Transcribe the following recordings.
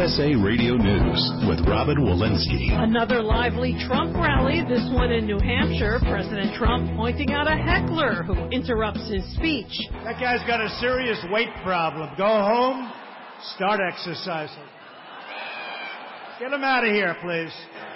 USA Radio News with Robin Walensky. Another lively Trump rally, this one in New Hampshire. President Trump pointing out a heckler who interrupts his speech. That guy's got a serious weight problem. Go home, start exercising. Get him out of here, please.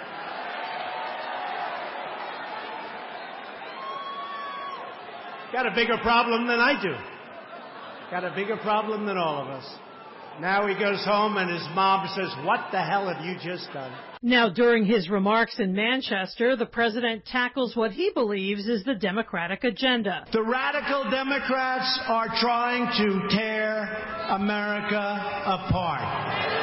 Got a bigger problem than I do. Got a bigger problem than all of us. Now he goes home and his mom says, "What the hell have you just done?" Now, during his remarks in Manchester, the president tackles what he believes is the Democratic agenda. The radical Democrats are trying to tear America apart.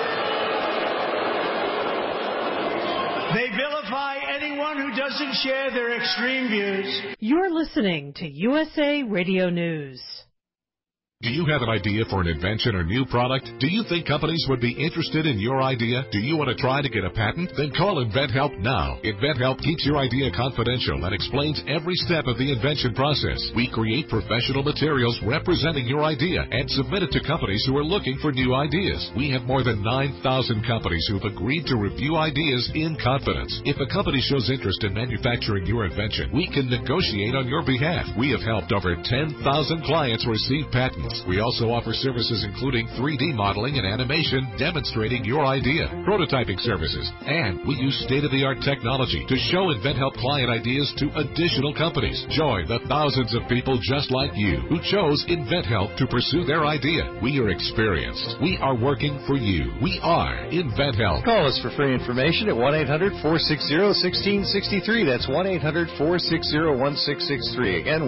They vilify anyone who doesn't share their extreme views. You're listening to USA Radio News. Do you have an idea for an invention or new product? Do you think companies would be interested in your idea? Do you want to try to get a patent? Then call InventHelp now. InventHelp keeps your idea confidential and explains every step of the invention process. We create professional materials representing your idea and submit it to companies who are looking for new ideas. We have more than 9,000 companies who have agreed to review ideas in confidence. If a company shows interest in manufacturing your invention, we can negotiate on your behalf. We have helped over 10,000 clients receive patents. We also offer services including 3D modeling and animation demonstrating your idea, prototyping services, and we use state-of-the-art technology to show InventHelp client ideas to additional companies. Join the thousands of people just like you who chose InventHelp to pursue their idea. We are experienced. We are working for you. We are InventHelp. Call us for free information at 1-800-460-1663. That's 1-800-460-1663. Again,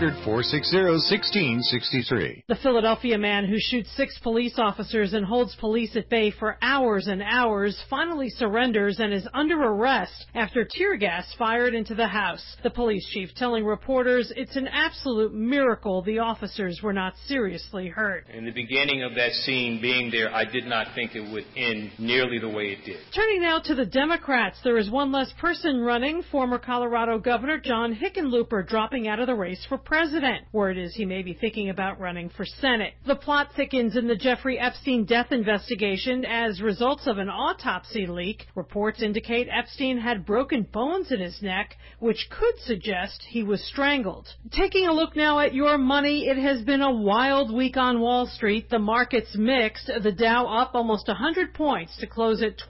1-800-460-1663. The Philadelphia man who shoots 6 police officers and holds police at bay for hours and hours finally surrenders and is under arrest after tear gas fired into the house. The police chief telling reporters it's an absolute miracle the officers were not seriously hurt. In the beginning of that scene, being there, I did not think it would end nearly the way it did. Turning now to the Democrats, there is one less person running. Former Colorado Governor John Hickenlooper dropping out of the race for president. Word is he may be thinking about running for Senate. The plot thickens in the Jeffrey Epstein death investigation as results of an autopsy leak. Reports indicate Epstein had broken bones in his neck, which could suggest he was strangled. Taking a look now at your money, it has been a wild week on Wall Street. The market's mixed. The Dow up almost 100 points to close at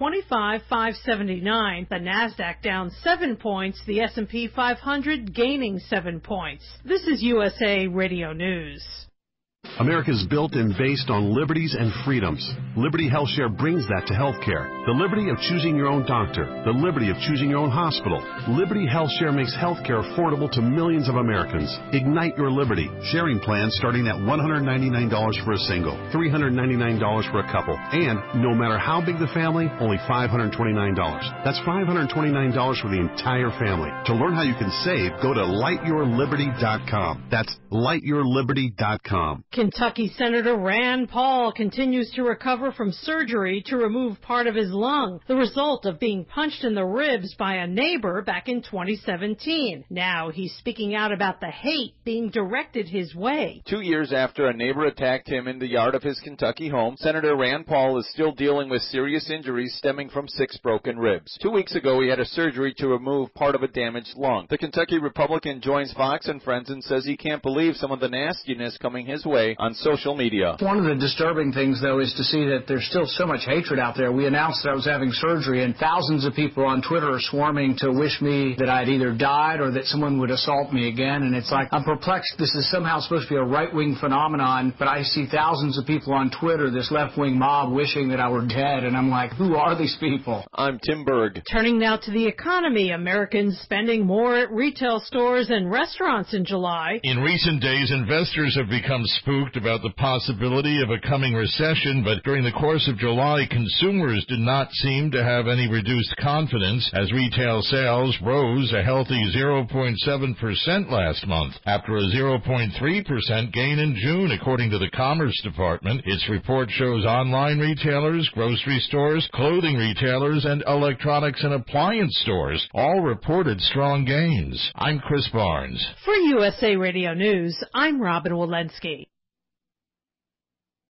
25,579. The Nasdaq down 7 points. The S&P 500 gaining 7 points. This is USA Radio News. America is built and based on liberties and freedoms. Liberty HealthShare brings that to healthcare. The liberty of choosing your own doctor. The liberty of choosing your own hospital. Liberty HealthShare makes healthcare affordable to millions of Americans. Ignite your liberty. Sharing plans starting at $199 for a single, $399 for a couple, and no matter how big the family, only $529. That's $529 for the entire family. To learn how you can save, go to lightyourliberty.com. That's lightyourliberty.com. Kentucky Senator Rand Paul continues to recover from surgery to remove part of his lung, the result of being punched in the ribs by a neighbor back in 2017. Now he's speaking out about the hate being directed his way. 2 years after a neighbor attacked him in the yard of his Kentucky home, Senator Rand Paul is still dealing with serious injuries stemming from 6 broken ribs. 2 weeks ago, he had a surgery to remove part of a damaged lung. The Kentucky Republican joins Fox and Friends and says he can't believe some of the nastiness coming his way on social media. One of the disturbing things, though, is to see that there's still so much hatred out there. We announced that I was having surgery, and thousands of people on Twitter are swarming to wish me that I'd either died or that someone would assault me again. And it's like, I'm perplexed. This is somehow supposed to be a right-wing phenomenon, but I see thousands of people on Twitter, this left-wing mob, wishing that I were dead. And I'm like, who are these people? I'm Tim Berg. Turning now to the economy. Americans spending more at retail stores and restaurants in July. In recent days, investors have become spooked about the possibility of a coming recession, but during the course of July, consumers did not seem to have any reduced confidence as retail sales rose a healthy 0.7% last month, after a 0.3% gain in June, according to the Commerce Department. Its report shows online retailers, grocery stores, clothing retailers, and electronics and appliance stores all reported strong gains. I'm Chris Barnes. For USA Radio News, I'm Robin Walensky.